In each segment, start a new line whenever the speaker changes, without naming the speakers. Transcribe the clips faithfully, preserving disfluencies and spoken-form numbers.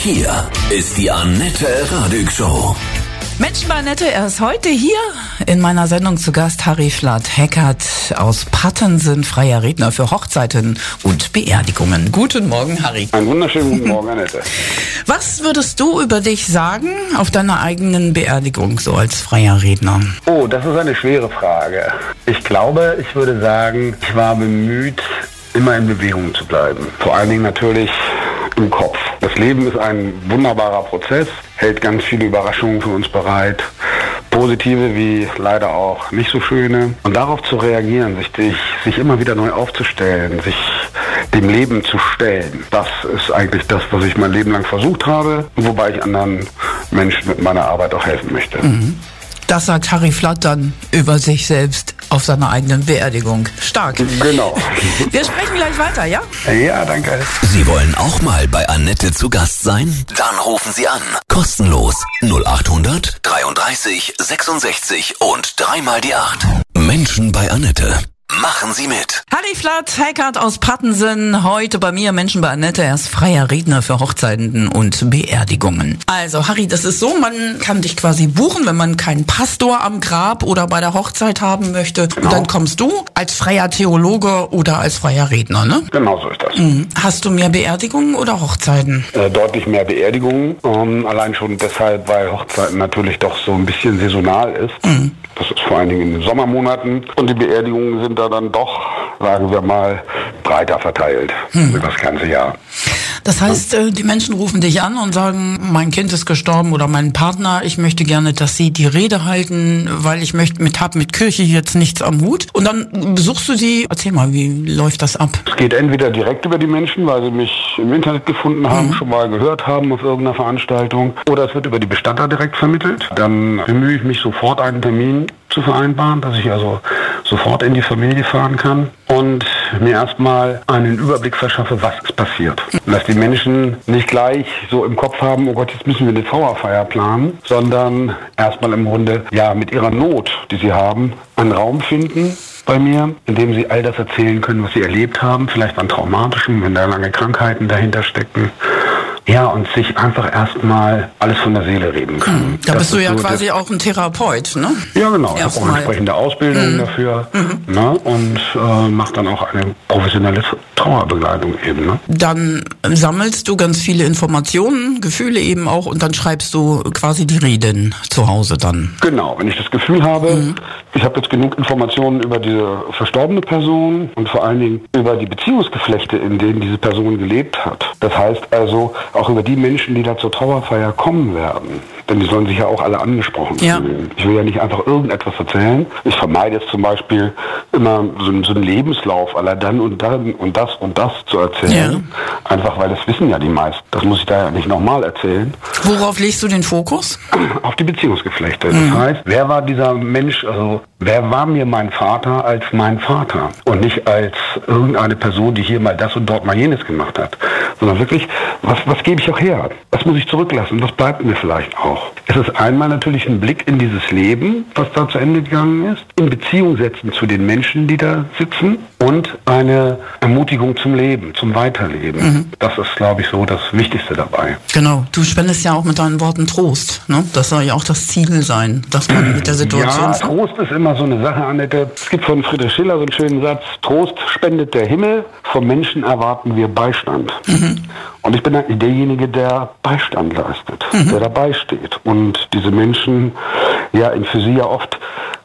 Hier ist die Annette Radig Show.
Menschen bei Annette, er ist heute hier in meiner Sendung zu Gast, Harry Flath-Heckert aus Pattensen, freier Redner für Hochzeiten und Beerdigungen. Guten Morgen, Harry.
Einen wunderschönen guten Morgen, Annette.
Was würdest du über dich sagen auf deiner eigenen Beerdigung, so als freier Redner?
Oh, das ist eine schwere Frage. Ich glaube, ich würde sagen, ich war bemüht, immer in Bewegung zu bleiben. Vor allen Dingen natürlich im Kopf. Das Leben ist ein wunderbarer Prozess, hält ganz viele Überraschungen für uns bereit. Positive wie leider auch nicht so schöne. Und darauf zu reagieren, sich, sich, sich immer wieder neu aufzustellen, sich dem Leben zu stellen, das ist eigentlich das, was ich mein Leben lang versucht habe, wobei ich anderen Menschen mit meiner Arbeit auch helfen möchte.
Mhm. Das sagt Harry Flath dann über sich selbst auf seiner eigenen Beerdigung. Stark.
Genau.
Wir sprechen gleich weiter, ja?
Ja, danke.
Sie wollen auch mal bei Annette zu Gast sein? Dann rufen Sie an. Kostenlos. null acht hundert dreiunddreißig sechsundsechzig und dreimal die acht. Menschen bei Annette. Machen Sie mit.
Harry Flath-Heckert aus Pattensen, heute bei mir, Menschen bei Annette. Er ist freier Redner für Hochzeiten und Beerdigungen. Also Harry, das ist so, man kann dich quasi buchen, wenn man keinen Pastor am Grab oder bei der Hochzeit haben möchte.
Genau.
Und dann kommst du als freier Theologe oder als freier Redner, ne?
Genau so ist das.
Mhm. Hast du mehr Beerdigungen oder Hochzeiten?
Äh, deutlich mehr Beerdigungen. Ähm, allein schon deshalb, weil Hochzeiten natürlich doch so ein bisschen saisonal ist. Mhm. Das ist vor allen Dingen in den Sommermonaten. Und die Beerdigungen sind da dann doch, sagen wir mal, breiter verteilt hm. über das ganze Jahr.
Das heißt, äh, die Menschen rufen dich an und sagen, mein Kind ist gestorben oder mein Partner, ich möchte gerne, dass sie die Rede halten, weil ich möchte mit hab mit Kirche jetzt nichts am Hut. Und dann besuchst du sie. Erzähl mal, wie läuft das ab?
Es geht entweder direkt über die Menschen, weil sie mich im Internet gefunden haben, mhm. schon mal gehört haben auf irgendeiner Veranstaltung. Oder es wird über die Bestatter direkt vermittelt. Dann bemühe ich mich sofort, einen Termin zu vereinbaren, dass ich also sofort in die Familie fahren kann und mir erstmal einen Überblick verschaffe, was ist passiert. Und dass die Menschen nicht gleich so im Kopf haben, oh Gott, jetzt müssen wir eine Trauerfeier planen, sondern erstmal im Grunde ja mit ihrer Not, die sie haben, einen Raum finden bei mir, in dem sie all das erzählen können, was sie erlebt haben, vielleicht an Traumatischem, wenn da lange Krankheiten dahinter stecken. Ja, und sich einfach erstmal alles von der Seele reden können.
Mhm. Da das bist du ja so quasi auch ein Therapeut, ne?
Ja, genau. Ich habe auch eine entsprechende Ausbildung mhm. dafür mhm. Ne? und äh, mache dann auch eine professionelle Trauerbegleitung eben. Ne?
Dann sammelst du ganz viele Informationen, Gefühle eben auch, und dann schreibst du quasi die Reden zu Hause dann.
Genau, wenn ich das Gefühl habe, mhm. ich habe jetzt genug Informationen über diese verstorbene Person und vor allen Dingen über die Beziehungsgeflechte, in denen diese Person gelebt hat. Das heißt also, auch über die Menschen, die da zur Trauerfeier kommen werden. Denn die sollen sich ja auch alle angesprochen
ja.
fühlen. Ich will ja nicht einfach irgendetwas erzählen. Ich vermeide jetzt zum Beispiel immer so, so einen Lebenslauf aller dann und dann und das und das zu erzählen. Ja. Einfach, weil das wissen ja die meisten. Das muss ich da ja nicht nochmal erzählen.
Worauf legst du den Fokus?
Auf die Beziehungsgeflechte. Mhm. Das heißt, wer war dieser Mensch, also wer war mir mein Vater als mein Vater? Und nicht als irgendeine Person, die hier mal das und dort mal jenes gemacht hat. Sondern wirklich, was, was gebe ich auch her? Was muss ich zurücklassen? Was bleibt mir vielleicht auch? Es ist einmal natürlich ein Blick in dieses Leben, was da zu Ende gegangen ist, in Beziehung setzen zu den Menschen, die da sitzen und eine Ermutigung zum Leben, zum Weiterleben. Mhm. Das ist, glaube ich, so das Wichtigste dabei.
Genau, du spendest ja auch mit deinen Worten Trost, ne? Das soll ja auch das Ziel sein, dass man mit der Situation...
Ja, Trost ist immer so eine Sache, Annette. Es gibt von Friedrich Schiller so einen schönen Satz, Trost spendet der Himmel, vom Menschen erwarten wir Beistand. Mhm. Und ich bin eigentlich derjenige, der Beistand leistet, mhm. der dabei steht. Und diese Menschen, ja, in für sie ja oft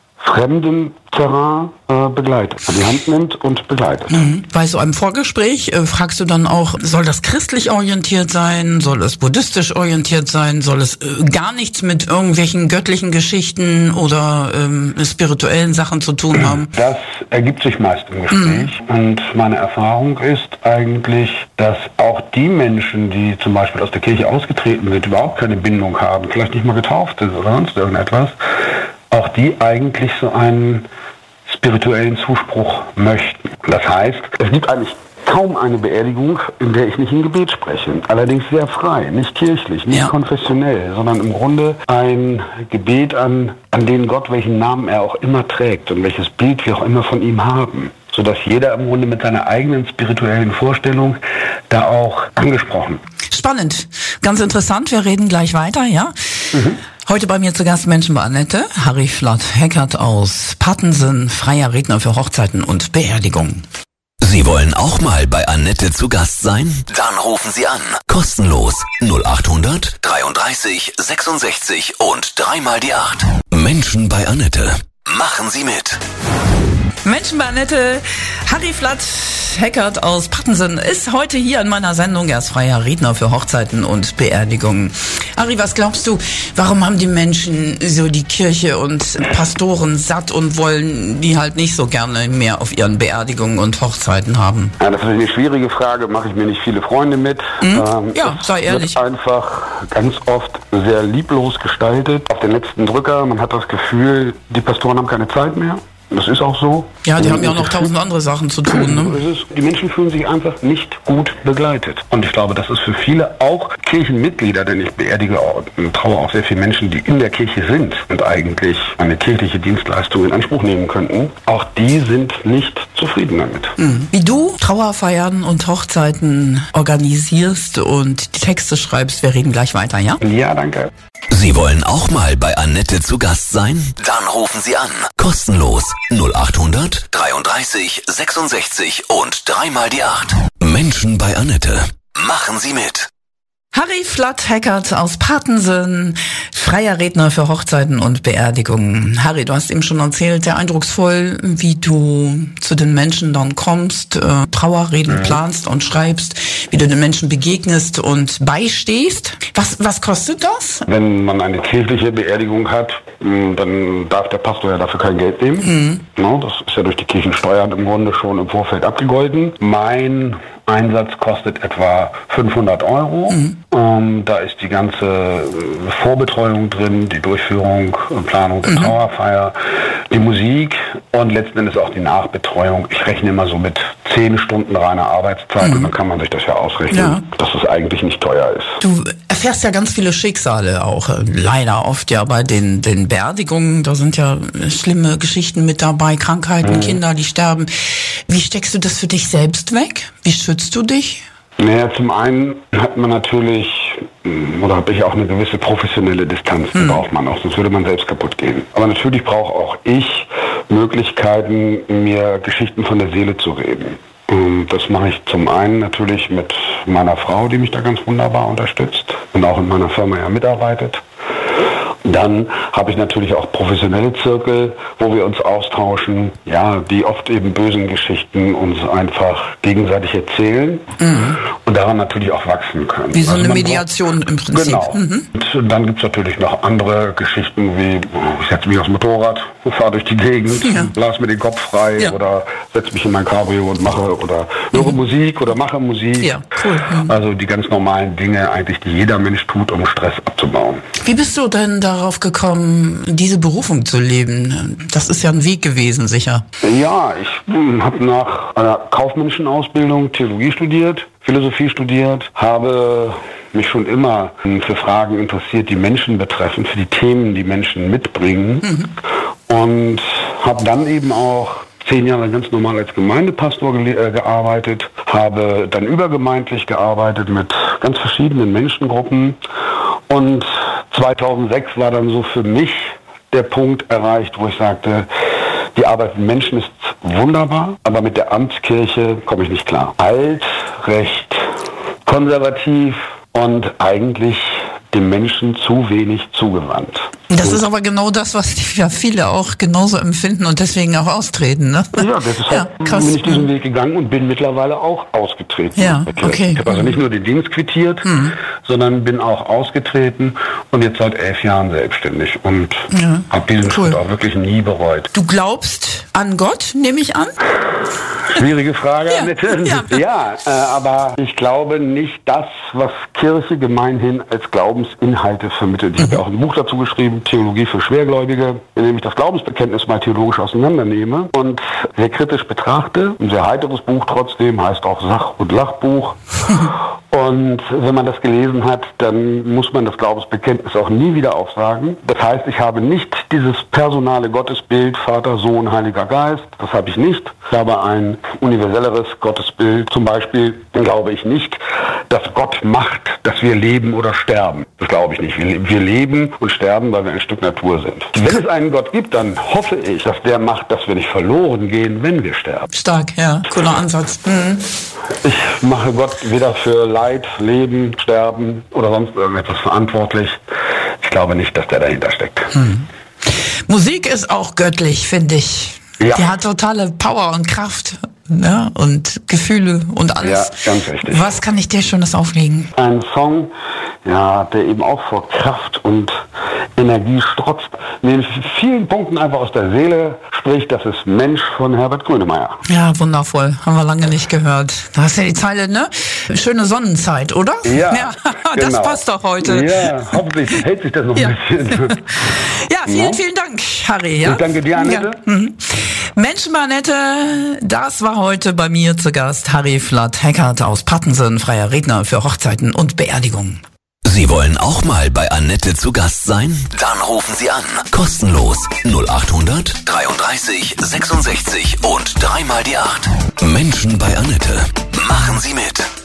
fremden Terrain äh, begleitet, an die Hand nimmt und begleitet.
Mhm. Bei so einem Vorgespräch äh, fragst du dann auch, soll das christlich orientiert sein, soll es buddhistisch orientiert sein, soll es äh, gar nichts mit irgendwelchen göttlichen Geschichten oder ähm, spirituellen Sachen zu tun haben?
Das ergibt sich meist im Gespräch mhm. und meine Erfahrung ist eigentlich, dass auch die Menschen, die zum Beispiel aus der Kirche ausgetreten sind, überhaupt keine Bindung haben, vielleicht nicht mal getauft sind oder sonst irgendetwas, auch die eigentlich so einen spirituellen Zuspruch möchten. Das heißt, es gibt eigentlich kaum eine Beerdigung, in der ich nicht ein Gebet spreche. Allerdings sehr frei, nicht kirchlich, nicht ja. konfessionell, sondern im Grunde ein Gebet an, an den Gott, welchen Namen er auch immer trägt und welches Bild wir auch immer von ihm haben. Sodass jeder im Grunde mit seiner eigenen spirituellen Vorstellung da auch angesprochen
spannend, ganz interessant. Wir reden gleich weiter, ja?
Mhm.
Heute bei mir zu Gast Menschen bei Annette, Harry Flatt-Heckert aus Pattensen, freier Redner für Hochzeiten und Beerdigungen.
Sie wollen auch mal bei Annette zu Gast sein? Dann rufen Sie an. Kostenlos null acht hundert dreiunddreißig sechsundsechzig und dreimal die acht. Menschen bei Annette. Machen Sie mit.
Menschen bei Annette, Harry Flatt-Heckert aus Pattensen ist heute hier in meiner Sendung. Er ist freier Redner für Hochzeiten und Beerdigungen. Harry, was glaubst du, warum haben die Menschen so die Kirche und Pastoren satt und wollen die halt nicht so gerne mehr auf ihren Beerdigungen und Hochzeiten haben?
Ja, das ist eine schwierige Frage, mache ich mir nicht viele Freunde mit.
Mhm.
Ähm,
ja, sei ehrlich.
Wird einfach ganz oft sehr lieblos gestaltet. Auf den letzten Drücker, man hat das Gefühl, die Pastoren haben keine Zeit mehr. Das ist auch so.
Ja, die haben ja auch noch tausend andere Sachen zu tun. Ne?
So ist es. Die Menschen fühlen sich einfach nicht gut begleitet. Und ich glaube, das ist für viele, auch Kirchenmitglieder, denn ich beerdige und traue auch sehr viele Menschen, die in der Kirche sind und eigentlich eine kirchliche Dienstleistung in Anspruch nehmen könnten. Auch die sind nicht zufrieden damit.
Mhm. Wie du Trauerfeiern und Hochzeiten organisierst und die Texte schreibst, wir reden gleich weiter, ja?
Ja, danke.
Sie wollen auch mal bei Annette zu Gast sein? Dann rufen Sie an. Kostenlos null acht hundert dreiunddreißig sechsundsechzig und dreimal die acht. Menschen bei Annette. Machen Sie mit.
Harry Flatt-Heckert aus Pattensen, freier Redner für Hochzeiten und Beerdigungen. Harry, du hast eben schon erzählt, sehr eindrucksvoll, wie du zu den Menschen dann kommst, äh, Trauerreden mhm. planst und schreibst, wie du den Menschen begegnest und beistehst. Was, was kostet das?
Wenn man eine kirchliche Beerdigung hat, dann darf der Pastor ja dafür kein Geld nehmen. Mhm. No, das ist ja durch die Kirchensteuern im Grunde schon im Vorfeld abgegolten. Mein Einsatz kostet etwa fünfhundert Euro. Mhm. Ähm, da ist die ganze Vorbetreuung drin, die Durchführung und Planung der mhm. Trauerfeier, die Musik und letzten Endes auch die Nachbetreuung. Ich rechne immer so mit zehn Stunden reiner Arbeitszeit mhm. und dann kann man sich das ja ausrechnen, ja. dass es eigentlich nicht teuer ist.
Du erfährst ja ganz viele Schicksale auch, leider oft ja bei den, den Beerdigungen. Da sind ja schlimme Geschichten mit dabei, Krankheiten, mhm. Kinder, die sterben. Wie steckst du das für dich selbst weg? Wie schützt du dich?
Naja, zum einen hat man natürlich, oder habe ich auch eine gewisse professionelle Distanz, die hm. braucht man auch, sonst würde man selbst kaputt gehen. Aber natürlich brauche auch ich Möglichkeiten, mir Geschichten von der Seele zu reden. Und das mache ich zum einen natürlich mit meiner Frau, die mich da ganz wunderbar unterstützt und auch in meiner Firma ja mitarbeitet. Dann habe ich natürlich auch professionelle Zirkel, wo wir uns austauschen, ja, die oft eben bösen Geschichten uns einfach gegenseitig erzählen mhm. und daran natürlich auch wachsen können.
Wie so also eine Mediation braucht, im Prinzip.
Genau. Mhm. Und dann gibt es natürlich noch andere Geschichten wie, ich setze mich aufs Motorrad, fahre durch die Gegend, ja. lasse mir den Kopf frei ja. oder setze mich in mein Cabrio und mache oder höre mhm. Musik oder mache Musik.
Ja, cool. Mhm.
Also die ganz normalen Dinge eigentlich, die jeder Mensch tut, um Stress abzubauen.
Wie bist du denn darauf gekommen, diese Berufung zu leben? Das ist ja ein Weg gewesen, sicher.
Ja, ich habe nach einer kaufmännischen Ausbildung Theologie studiert, Philosophie studiert, habe mich schon immer für Fragen interessiert, die Menschen betreffen, für die Themen, die Menschen mitbringen. Mhm. Und habe dann eben auch zehn Jahre ganz normal als Gemeindepastor ge- äh, gearbeitet, habe dann übergemeindlich gearbeitet mit ganz verschiedenen Menschengruppen und zweitausendsechs war dann so für mich der Punkt erreicht, wo ich sagte, die Arbeit mit Menschen ist wunderbar, aber mit der Amtskirche komme ich nicht klar. Alt, recht, konservativ und eigentlich dem Menschen zu wenig zugewandt.
Das ist aber genau das, was ja viele auch genauso empfinden und deswegen auch austreten, ne?
Ja, das ist halt, ja, krass. Bin ich diesen Weg gegangen und bin mittlerweile auch ausgetreten.
Ja, okay.
Ich habe also nicht nur den Dienst quittiert, mhm. sondern bin auch ausgetreten und jetzt seit elf Jahren selbstständig und ja, habe diesen cool. Schritt auch wirklich nie bereut.
Du glaubst an Gott, nehme ich an?
Schwierige Frage,
ja,
Annette. Ja, ja äh, aber ich glaube nicht das, was Kirche gemeinhin als Glaubensinhalte vermittelt. Ich mhm. habe ja auch ein Buch dazu geschrieben, Theologie für Schwergläubige, in dem ich das Glaubensbekenntnis mal theologisch auseinandernehme und sehr kritisch betrachte. Ein sehr heiteres Buch trotzdem, heißt auch Sach- und Lachbuch. Und wenn man das gelesen hat, dann muss man das Glaubensbekenntnis auch nie wieder aufsagen. Das heißt, ich habe nicht dieses personale Gottesbild, Vater, Sohn, Heiliger Geist. Das habe ich nicht. Ich habe ein universelleres Gottesbild. Zum Beispiel glaube ich nicht, dass Gott Macht dass wir leben oder sterben. Das glaube ich nicht. Wir, wir leben und sterben, weil wir ein Stück Natur sind. Wenn es einen Gott gibt, dann hoffe ich, dass der macht, dass wir nicht verloren gehen, wenn wir sterben.
Stark, ja. Cooler Ansatz. Mhm.
Ich mache Gott weder für Leid, Leben, Sterben oder sonst irgendetwas verantwortlich. Ich glaube nicht, dass der dahinter steckt.
Mhm. Musik ist auch göttlich, finde ich. Ja. Die hat totale Power und Kraft, ne? Und Gefühle und alles.
Ja, ganz richtig.
Was kann ich dir Schönes auflegen?
Ein Song, ja, der eben auch vor Kraft und Energie strotzt, mir in vielen Punkten einfach aus der Seele spricht. Das ist Mensch von Herbert Grönemeyer.
Ja, wundervoll. Haben wir lange nicht gehört. Da hast du ja die Zeile, ne? Schöne Sonnenzeit, oder?
Ja,
ja das
genau.
passt doch heute.
Ja, hoffentlich hält sich das noch
ja.
ein bisschen.
Ja, vielen, ja. vielen Dank, Harry. Ja?
Ich danke dir, Annette.
Ja. Mhm. Menschen bei Annette, das war heute bei mir zu Gast Harry Flatt-Heckert aus Pattensen, freier Redner für Hochzeiten und Beerdigungen.
Sie wollen auch mal bei Annette zu Gast sein? Dann rufen Sie an. Kostenlos null acht hundert dreiunddreißig sechsundsechzig und dreimal die acht. Menschen bei Annette. Machen Sie mit.